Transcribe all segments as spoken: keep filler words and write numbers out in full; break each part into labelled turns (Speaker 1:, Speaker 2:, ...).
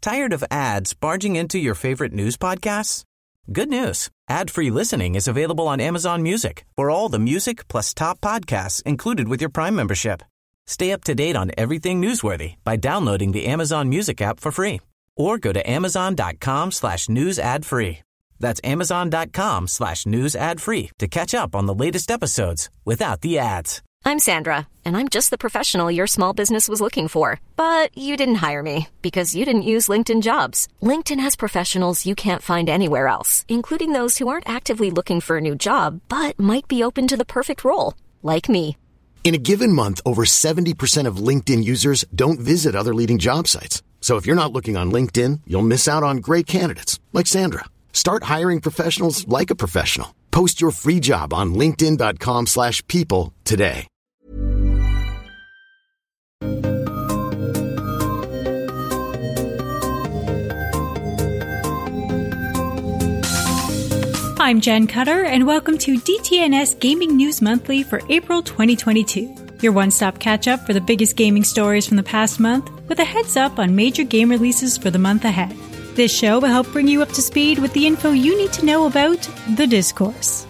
Speaker 1: Tired of ads barging into your favorite news podcasts? Good news. Ad-free listening is available on Amazon Music for all the music plus top podcasts included with your Prime membership. Stay up to date on everything newsworthy by downloading the Amazon Music app for free or go to amazon.com slash news ad free. That's amazon.com slash news ad free to catch up on the latest episodes without the ads.
Speaker 2: I'm Sandra, and I'm just the professional your small business was looking for. But you didn't hire me because you didn't use LinkedIn Jobs. LinkedIn has professionals you can't find anywhere else, including those who aren't actively looking for a new job, but might be open to the perfect role, like me.
Speaker 3: In a given month, over seventy percent of LinkedIn users don't visit other leading job sites. So if you're not looking on LinkedIn, you'll miss out on great candidates like Sandra. Start hiring professionals like a professional. Post your free job on linkedin.com slash people today.
Speaker 4: I'm Jen Cutter, and welcome to D T N S Gaming News Monthly for April twenty twenty-two. Your one-stop catch-up for the biggest gaming stories from the past month, with a heads-up on major game releases for the month ahead. This show will help bring you up to speed with the info you need to know about the discourse.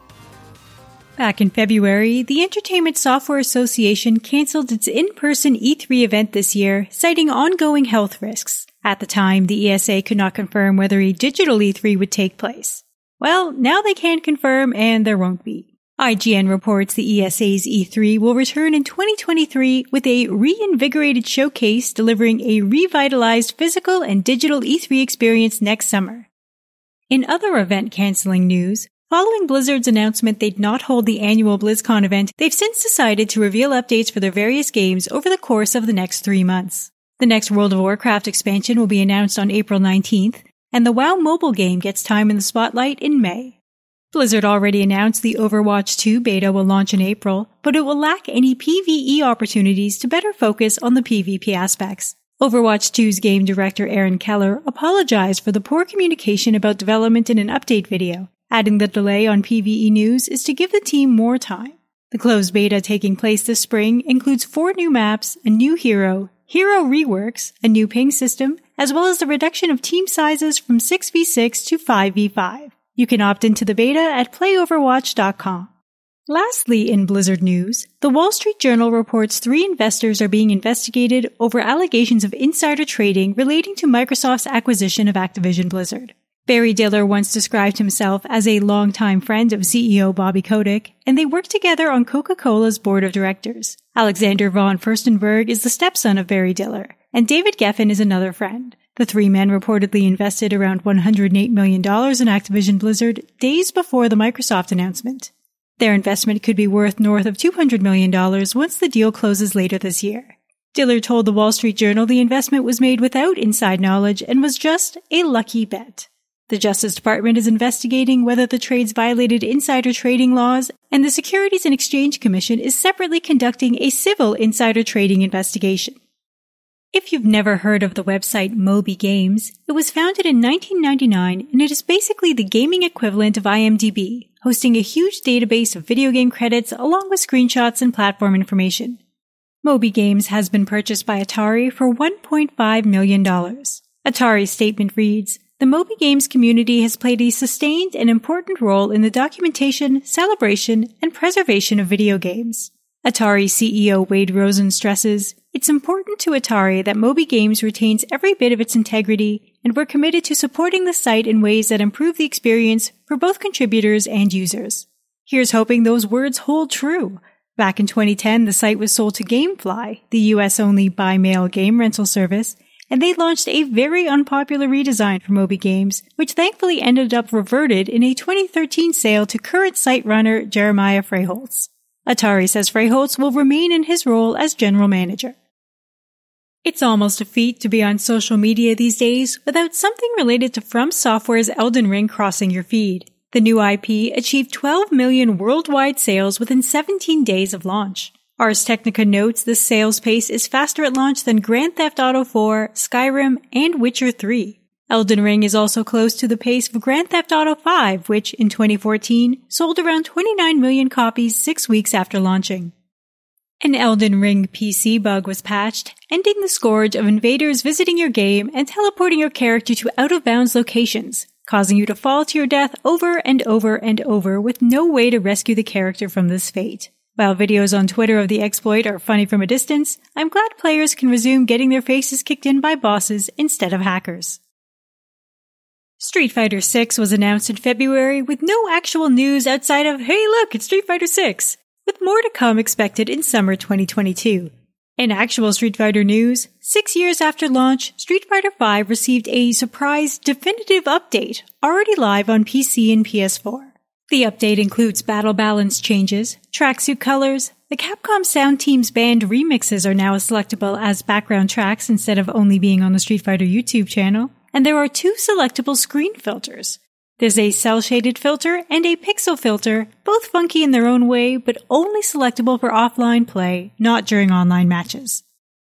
Speaker 4: Back in February, the Entertainment Software Association canceled its in-person E three event this year, citing ongoing health risks. At the time, the E S A could not confirm whether a digital E three would take place. Well, now they can confirm, and there won't be. I G N reports the E S A's E three will return in twenty twenty-three with a reinvigorated showcase delivering a revitalized physical and digital E three experience next summer. In other event-canceling news, following Blizzard's announcement they'd not hold the annual BlizzCon event, they've since decided to reveal updates for their various games over the course of the next three months. The next World of Warcraft expansion will be announced on April nineteenth, and the WoW mobile game gets time in the spotlight in May. Blizzard already announced the Overwatch two beta will launch in April, but it will lack any PvE opportunities to better focus on the PvP aspects. Overwatch two's game director Aaron Keller apologized for the poor communication about development in an update video, adding the delay on PvE news is to give the team more time. The closed beta taking place this spring includes four new maps, a new hero, hero reworks, a new ping system, as well as the reduction of team sizes from six v six to five v five. You can opt into the beta at play overwatch dot com. Lastly, in Blizzard news, the Wall Street Journal reports three investors are being investigated over allegations of insider trading relating to Microsoft's acquisition of Activision Blizzard. Barry Diller once described himself as a longtime friend of C E O Bobby Kotick, and they worked together on Coca-Cola's board of directors. Alexander von Furstenberg is the stepson of Barry Diller, and David Geffen is another friend. The three men reportedly invested around one hundred eight million dollars in Activision Blizzard days before the Microsoft announcement. Their investment could be worth north of two hundred million dollars once the deal closes later this year. Diller told the Wall Street Journal the investment was made without inside knowledge and was just a lucky bet. The Justice Department is investigating whether the trades violated insider trading laws, and the Securities and Exchange Commission is separately conducting a civil insider trading investigation. If you've never heard of the website Moby Games, it was founded in nineteen ninety-nine, and it is basically the gaming equivalent of IMDb, hosting a huge database of video game credits along with screenshots and platform information. Moby Games has been purchased by Atari for one point five million dollars. Atari's statement reads, "The Moby Games community has played a sustained and important role in the documentation, celebration, and preservation of video games." Atari C E O Wade Rosen stresses, "It's important to Atari that Moby Games retains every bit of its integrity, and we're committed to supporting the site in ways that improve the experience for both contributors and users." Here's hoping those words hold true. Back in twenty ten, the site was sold to GameFly, the U S-only by-mail game rental service, and they launched a very unpopular redesign for Moby Games, which thankfully ended up reverted in a twenty thirteen sale to current site runner Jeremiah Freiholtz. Atari says Freiholtz will remain in his role as general manager. It's almost a feat to be on social media these days without something related to From Software's Elden Ring crossing your feed. The new I P achieved twelve million worldwide sales within seventeen days of launch. Ars Technica notes this sales pace is faster at launch than Grand Theft Auto four, Skyrim, and Witcher three. Elden Ring is also close to the pace of Grand Theft Auto five, which, in twenty fourteen, sold around twenty-nine million copies six weeks after launching. An Elden Ring P C bug was patched, ending the scourge of invaders visiting your game and teleporting your character to out-of-bounds locations, causing you to fall to your death over and over and over with no way to rescue the character from this fate. While videos on Twitter of the exploit are funny from a distance, I'm glad players can resume getting their faces kicked in by bosses instead of hackers. Street Fighter six was announced in February with no actual news outside of, hey look, it's Street Fighter six, with more to come expected in summer twenty twenty-two. In actual Street Fighter news, six years after launch, Street Fighter five received a surprise definitive update, already live on P C and P S four. The update includes battle balance changes, tracksuit colors, the Capcom Sound Team's band remixes are now selectable as background tracks instead of only being on the Street Fighter YouTube channel, and there are two selectable screen filters. There's a cel-shaded filter and a pixel filter, both funky in their own way, but only selectable for offline play, not during online matches.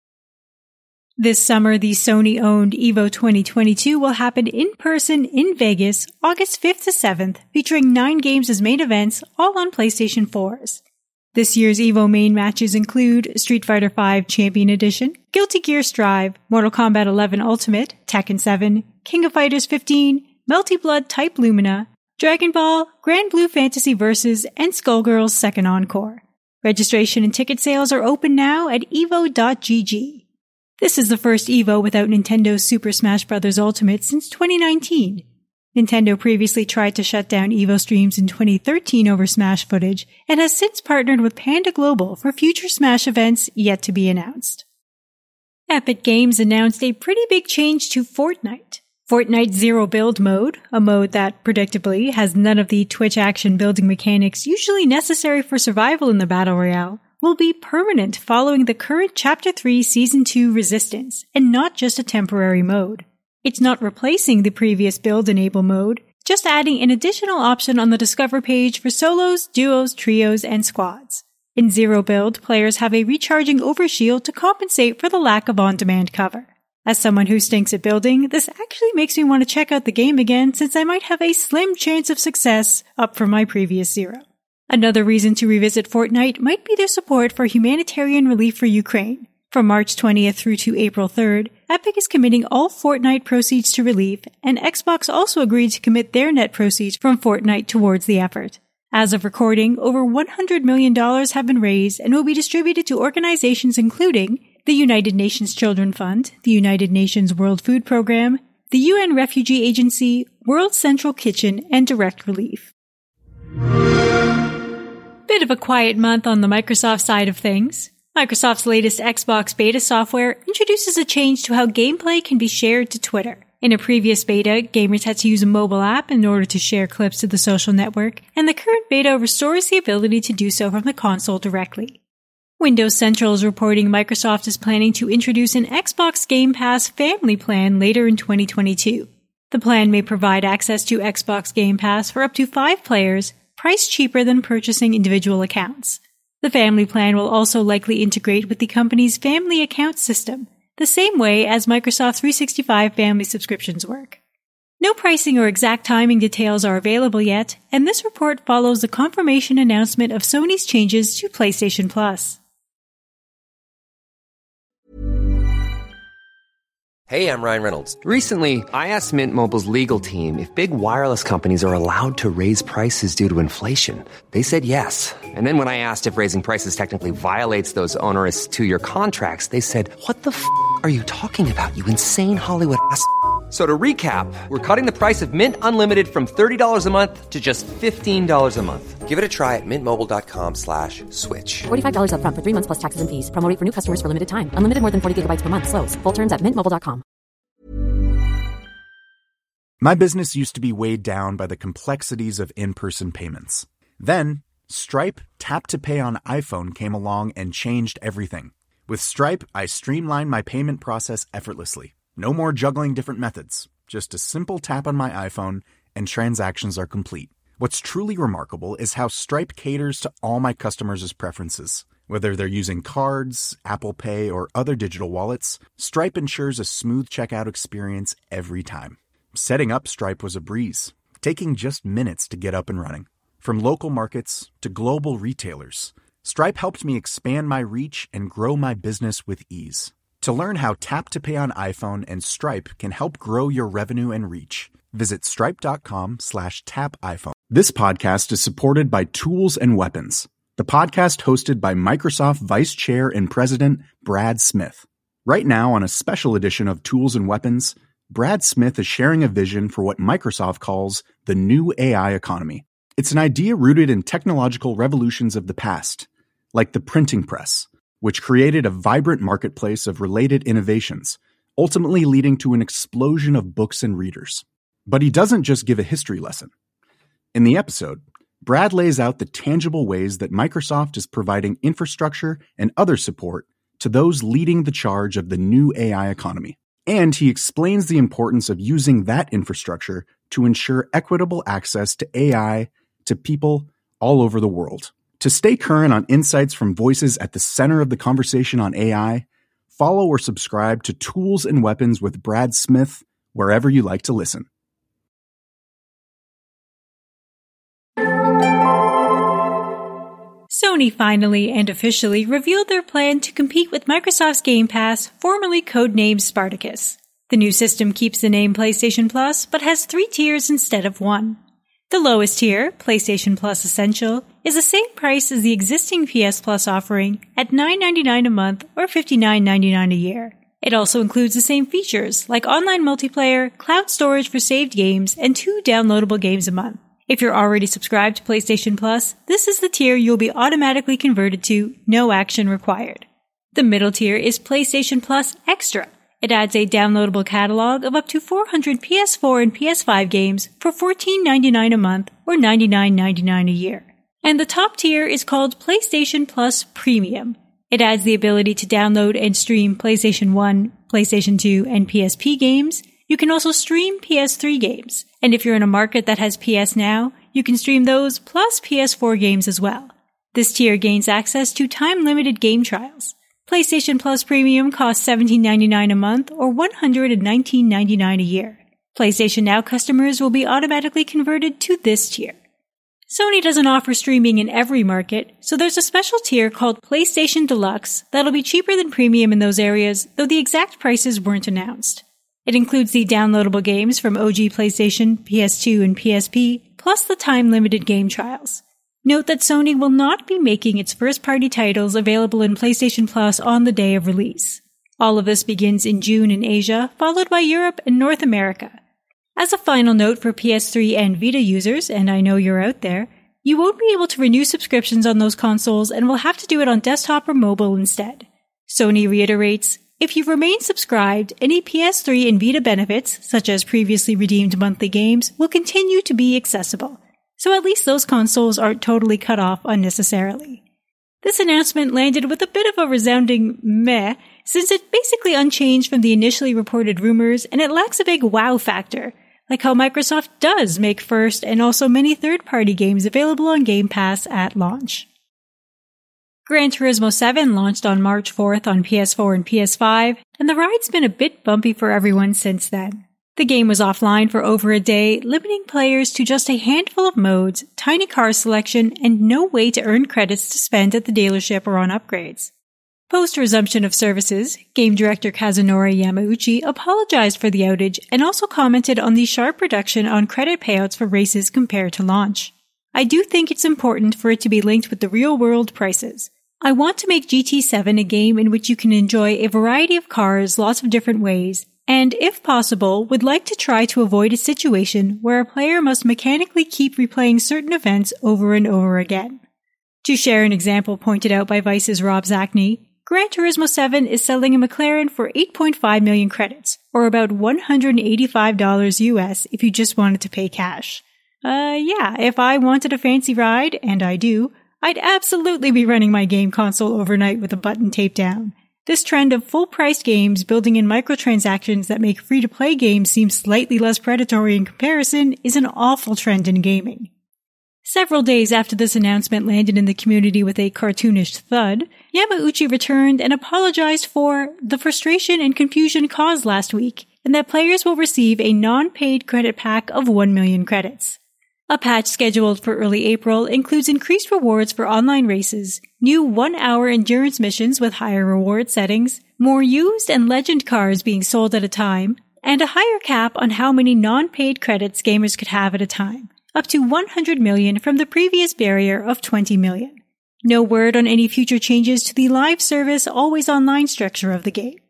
Speaker 4: This summer, the Sony-owned EVO twenty twenty-two will happen in person in Vegas, August fifth to seventh, featuring nine games as main events, all on PlayStation fours. This year's EVO main matches include Street Fighter five Champion Edition, Guilty Gear Strive, Mortal Kombat eleven Ultimate, Tekken seven, King of Fighters fifteen, Melty Blood Type Lumina, Dragon Ball, Grand Blue Fantasy Versus, and Skullgirls Second Encore. Registration and ticket sales are open now at evo dot g g. This is the first EVO without Nintendo's Super Smash Bros. Ultimate since twenty nineteen. Nintendo previously tried to shut down EVO streams in twenty thirteen over Smash footage, and has since partnered with Panda Global for future Smash events yet to be announced. Epic Games announced a pretty big change to Fortnite. Fortnite Zero Build mode, a mode that, predictably, has none of the Twitch action building mechanics usually necessary for survival in the Battle Royale, will be permanent following the current Chapter three Season two Resistance, and not just a temporary mode. It's not replacing the previous Build Enable mode, just adding an additional option on the Discover page for solos, duos, trios, and squads. In Zero Build, players have a recharging overshield to compensate for the lack of on-demand cover. As someone who stinks at building, this actually makes me want to check out the game again since I might have a slim chance of success up from my previous Zero. Another reason to revisit Fortnite might be their support for humanitarian relief for Ukraine. From March twentieth through to April third, Epic is committing all Fortnite proceeds to relief, and Xbox also agreed to commit their net proceeds from Fortnite towards the effort. As of recording, over one hundred million dollars have been raised and will be distributed to organizations including the United Nations Children Fund, the United Nations World Food Program, the U N Refugee Agency, World Central Kitchen, and Direct Relief. Bit of a quiet month on the Microsoft side of things. Microsoft's latest Xbox beta software introduces a change to how gameplay can be shared to Twitter. In a previous beta, gamers had to use a mobile app in order to share clips to the social network, and the current beta restores the ability to do so from the console directly. Windows Central is reporting Microsoft is planning to introduce an Xbox Game Pass family plan later in twenty twenty-two. The plan may provide access to Xbox Game Pass for up to five players, priced cheaper than purchasing individual accounts. The family plan will also likely integrate with the company's family account system, the same way as Microsoft three sixty-five family subscriptions work. No pricing or exact timing details are available yet, and this report follows the confirmation announcement of Sony's changes to PlayStation Plus.
Speaker 5: Hey, I'm Ryan Reynolds. Recently, I asked Mint Mobile's legal team if big wireless companies are allowed to raise prices due to inflation. They said yes. And then when I asked if raising prices technically violates those onerous two-year contracts, they said, what the f*** are you talking about, you insane Hollywood ass f- So to recap, we're cutting the price of Mint Unlimited from thirty dollars a month to just fifteen dollars a month. Give it a try at mintmobile.com slash switch.
Speaker 6: forty-five dollars up front for three months plus taxes and fees. Promo rate for new customers for limited time. Unlimited more than forty gigabytes per month. Slows full terms at mint mobile dot com.
Speaker 7: My business used to be weighed down by the complexities of in-person payments. Then, Stripe Tap to Pay on iPhone came along and changed everything. With Stripe, I streamlined my payment process effortlessly. No more juggling different methods. Just a simple tap on my iPhone and transactions are complete. What's truly remarkable is how Stripe caters to all my customers' preferences. Whether they're using cards, Apple Pay, or other digital wallets, Stripe ensures a smooth checkout experience every time. Setting up Stripe was a breeze, taking just minutes to get up and running. From local markets to global retailers, Stripe helped me expand my reach and grow my business with ease. To learn how Tap to Pay on iPhone and Stripe can help grow your revenue and reach, visit stripe.com slash tap iPhone. This podcast is supported by Tools and Weapons, the podcast hosted by Microsoft Vice Chair and President Brad Smith. Right now, on a special edition of Tools and Weapons, Brad Smith is sharing a vision for what Microsoft calls the new A I economy. It's an idea rooted in technological revolutions of the past, like the printing press, which created a vibrant marketplace of related innovations, ultimately leading to an explosion of books and readers. But he doesn't just give a history lesson. In the episode, Brad lays out the tangible ways that Microsoft is providing infrastructure and other support to those leading the charge of the new A I economy. And he explains the importance of using that infrastructure to ensure equitable access to A I to people all over the world. To stay current on insights from voices at the center of the conversation on A I, follow or subscribe to Tools and Weapons with Brad Smith wherever you like to listen.
Speaker 4: Sony finally and officially revealed their plan to compete with Microsoft's Game Pass, formerly codenamed Spartacus. The new system keeps the name PlayStation Plus, but has three tiers instead of one. The lowest tier, PlayStation Plus Essential, is the same price as the existing P S Plus offering at nine ninety-nine a month or fifty-nine ninety-nine a year. It also includes the same features like online multiplayer, cloud storage for saved games, and two downloadable games a month. If you're already subscribed to PlayStation Plus, this is the tier you'll be automatically converted to, no action required. The middle tier is PlayStation Plus Extra. It adds a downloadable catalog of up to four hundred P S four and P S five games for fourteen ninety-nine a month or ninety-nine ninety-nine a year. And the top tier is called PlayStation Plus Premium. It adds the ability to download and stream PlayStation one, PlayStation two, and P S P games. You can also stream P S three games. And if you're in a market that has P S Now, you can stream those plus P S four games as well. This tier gains access to time-limited game trials. PlayStation Plus Premium costs seventeen ninety-nine a month or one hundred nineteen ninety-nine a year. PlayStation Now customers will be automatically converted to this tier. Sony doesn't offer streaming in every market, so there's a special tier called PlayStation Deluxe that'll be cheaper than Premium in those areas, though the exact prices weren't announced. It includes the downloadable games from O G PlayStation, P S two, and P S P, plus the time-limited game trials. Note that Sony will not be making its first-party titles available in PlayStation Plus on the day of release. All of this begins in June in Asia, followed by Europe and North America. As a final note for P S three and Vita users, and I know you're out there, you won't be able to renew subscriptions on those consoles and will have to do it on desktop or mobile instead. Sony reiterates, if you remain subscribed, any P S three and Vita benefits, such as previously redeemed monthly games, will continue to be accessible. So at least those consoles aren't totally cut off unnecessarily. This announcement landed with a bit of a resounding meh, since it's basically unchanged from the initially reported rumors and it lacks a big wow factor, like how Microsoft does make first and also many third-party games available on Game Pass at launch. Gran Turismo seven launched on March fourth on P S four and P S five, and the ride's been a bit bumpy for everyone since then. The game was offline for over a day, limiting players to just a handful of modes, tiny car selection, and no way to earn credits to spend at the dealership or on upgrades. Post-resumption of services, game director Kazunori Yamauchi apologized for the outage and also commented on the sharp reduction on credit payouts for races compared to launch. I do think it's important for it to be linked with the real-world prices. I want to make G T seven a game in which you can enjoy a variety of cars lots of different ways, and, if possible, would like to try to avoid a situation where a player must mechanically keep replaying certain events over and over again. To share an example pointed out by Vice's Rob Zacny, Gran Turismo seven is selling a McLaren for eight point five million credits, or about one hundred eighty-five dollars U S if you just wanted to pay cash. Uh, yeah, if I wanted a fancy ride, and I do, I'd absolutely be running my game console overnight with a button taped down. This trend of full-priced games building in microtransactions that make free-to-play games seem slightly less predatory in comparison is an awful trend in gaming. Several days after this announcement landed in the community with a cartoonish thud, Yamauchi returned and apologized for the frustration and confusion caused last week, and that players will receive a non-paid credit pack of one million credits. A patch scheduled for early April includes increased rewards for online races, new one-hour endurance missions with higher reward settings, more used and legend cars being sold at a time, and a higher cap on how many non-paid credits gamers could have at a time, up to one hundred million from the previous barrier of twenty million. No word on any future changes to the live service always online structure of the game.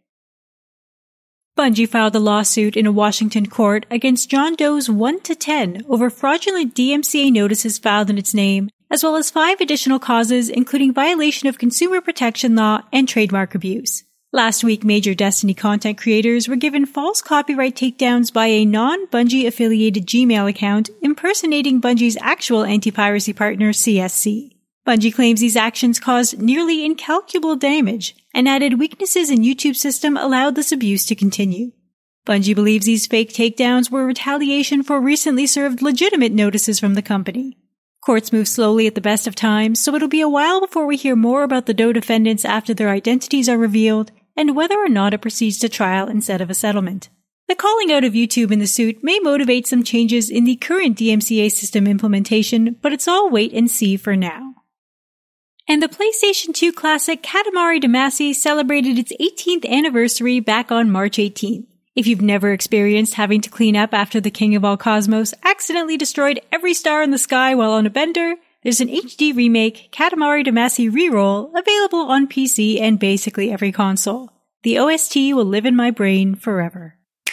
Speaker 4: Bungie filed a lawsuit in a Washington court against John Doe's one to ten over fraudulent D M C A notices filed in its name, as well as five additional causes including violation of consumer protection law and trademark abuse. Last week, major Destiny content creators were given false copyright takedowns by a non-Bungie affiliated Gmail account impersonating Bungie's actual anti-piracy partner C S C. Bungie claims these actions caused nearly incalculable damage, and added weaknesses in YouTube's system allowed this abuse to continue. Bungie believes these fake takedowns were retaliation for recently served legitimate notices from the company. Courts move slowly at the best of times, so it'll be a while before we hear more about the Doe defendants after their identities are revealed, and whether or not it proceeds to trial instead of a settlement. The calling out of YouTube in the suit may motivate some changes in the current D M C A system implementation, but it's all wait and see for now. And the PlayStation two classic Katamari Damacy celebrated its eighteenth anniversary back on March eighteenth. If you've never experienced having to clean up after the King of All Cosmos accidentally destroyed every star in the sky while on a bender, there's an H D remake, Katamari Damacy Reroll, available on P C and basically every console. The O S T will live in my brain forever.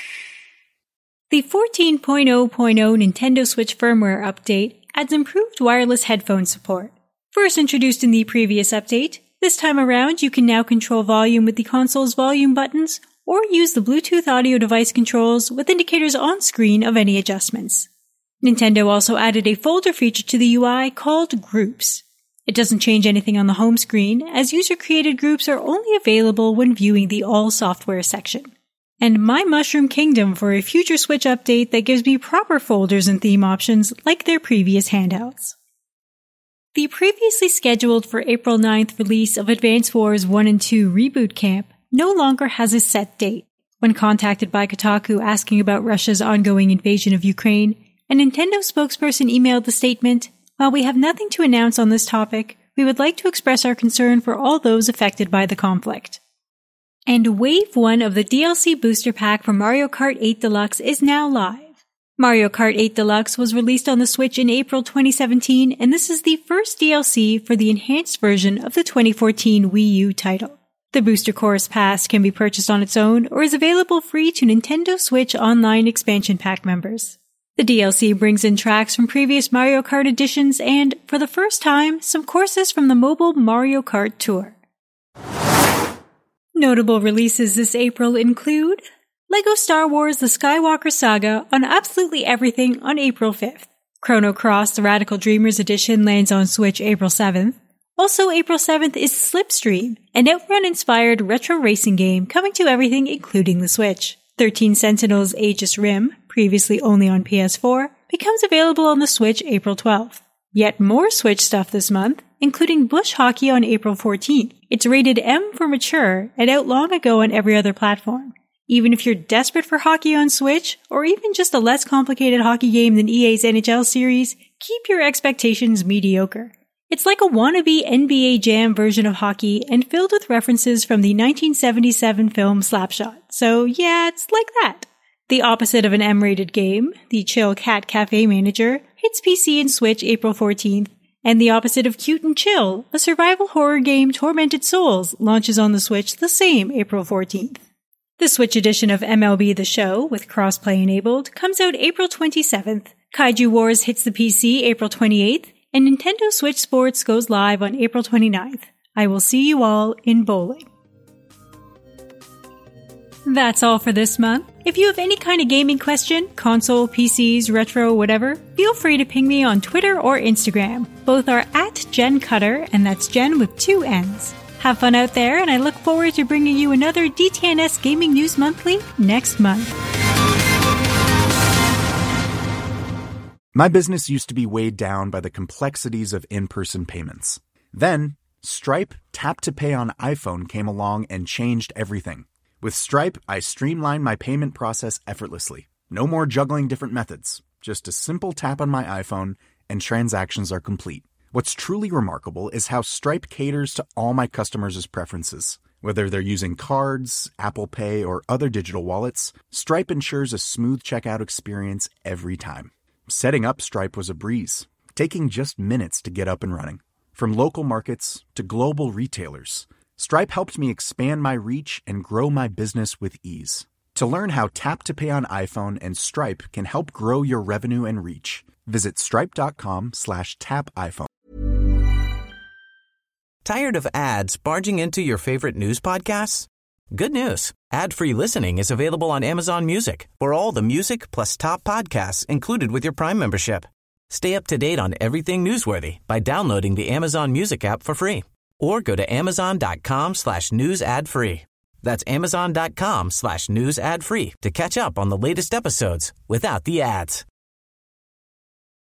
Speaker 4: The fourteen point oh point oh Nintendo Switch firmware update adds improved wireless headphone support. First introduced in the previous update, this time around you can now control volume with the console's volume buttons, or use the Bluetooth audio device controls with indicators on screen of any adjustments. Nintendo also added a folder feature to the U I called Groups. It doesn't change anything on the home screen, as user-created groups are only available when viewing the All Software section. And my Mushroom Kingdom for a future Switch update that gives me proper folders and theme options like their previous handouts. The previously scheduled for April ninth release of Advance Wars one and two Reboot Camp no longer has a set date. When contacted by Kotaku asking about Russia's ongoing invasion of Ukraine, a Nintendo spokesperson emailed the statement, "While we have nothing to announce on this topic, we would like to express our concern for all those affected by the conflict." And Wave one of the D L C booster pack for Mario Kart eight Deluxe is now live. Mario Kart eight Deluxe was released on the Switch in April twenty seventeen, and this is the first D L C for the enhanced version of the twenty fourteen Wii U title. The Booster Course Pass can be purchased on its own or is available free to Nintendo Switch Online Expansion Pack members. The D L C brings in tracks from previous Mario Kart editions and, for the first time, some courses from the mobile Mario Kart Tour. Notable releases this April include LEGO Star Wars The Skywalker Saga on absolutely everything on April fifth. Chrono Cross The Radical Dreamers Edition lands on Switch April seventh. Also April seventh is Slipstream, an Outrun-inspired retro racing game coming to everything including the Switch. thirteen Sentinels Aegis Rim, previously only on P S four, becomes available on the Switch April twelfth. Yet more Switch stuff this month, including Bush Hockey on April fourteenth. It's rated M for mature and out long ago on every other platform. Even if you're desperate for hockey on Switch, or even just a less complicated hockey game than E A's N H L series, keep your expectations mediocre. It's like a wannabe N B A Jam version of hockey and filled with references from the nineteen seventy-seven film Slapshot. So yeah, it's like that. The opposite of an M-rated game, the Chill Cat Cafe Manager, hits P C and Switch April fourteenth, and the opposite of Cute and Chill, a survival horror game Tormented Souls, launches on the Switch the same April fourteenth. The Switch edition of M L B The Show, with crossplay enabled, comes out April twenty-seventh. Kaiju Wars hits the P C April twenty-eighth, and Nintendo Switch Sports goes live on April twenty-ninth. I will see you all in bowling. That's all for this month. If you have any kind of gaming question, console, P Cs, retro, whatever, feel free to ping me on Twitter or Instagram. Both are at Jen Cutter, and that's Jen with two N's. Have fun out there, and I look forward to bringing you another D T N S Gaming News Monthly next month.
Speaker 7: My business used to be weighed down by the complexities of in-person payments. Then, Stripe Tap to Pay on iPhone came along and changed everything. With Stripe, I streamlined my payment process effortlessly. No more juggling different methods. Just a simple tap on my iPhone, and transactions are complete. What's truly remarkable is how Stripe caters to all my customers' preferences. Whether they're using cards, Apple Pay, or other digital wallets, Stripe ensures a smooth checkout experience every time. Setting up Stripe was a breeze, taking just minutes to get up and running. From local markets to global retailers, Stripe helped me expand my reach and grow my business with ease. To learn how Tap to Pay on iPhone and Stripe can help grow your revenue and reach, visit stripe.com slash tap iPhone.
Speaker 1: Tired of ads barging into your favorite news podcasts? Good news. Ad-free listening is available on Amazon Music for all the music plus top podcasts included with your Prime membership. Stay up to date on everything newsworthy by downloading the Amazon Music app for free or go to amazon.com slash news ad free. That's amazon.com slash news ad free to catch up on the latest episodes without the ads.